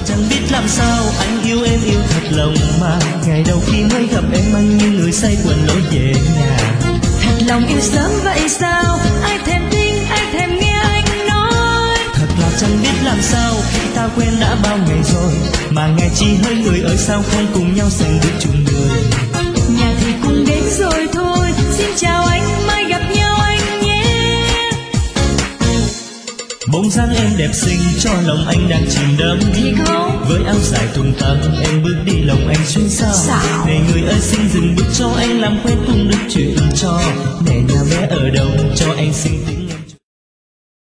chẳng biết làm sao, anh yêu em yêu thật lòng mà. Ngày đầu khi mới gặp em anh như người say quên lối về nhà. Thật lòng yêu sớm vậy sao, ai thèm tin, ai thèm nghe anh nói. Thật là chẳng biết làm sao, khi ta quen đã bao ngày rồi, mà ngày chỉ hơi người ơi sao không cùng nhau sành bước chung người. Nhà thì cũng đến rồi thôi, xin chào anh, mai gặp nhau anh nhé. Bóng dáng em đẹp xinh cho lòng anh đang chìm đắm. Thì không với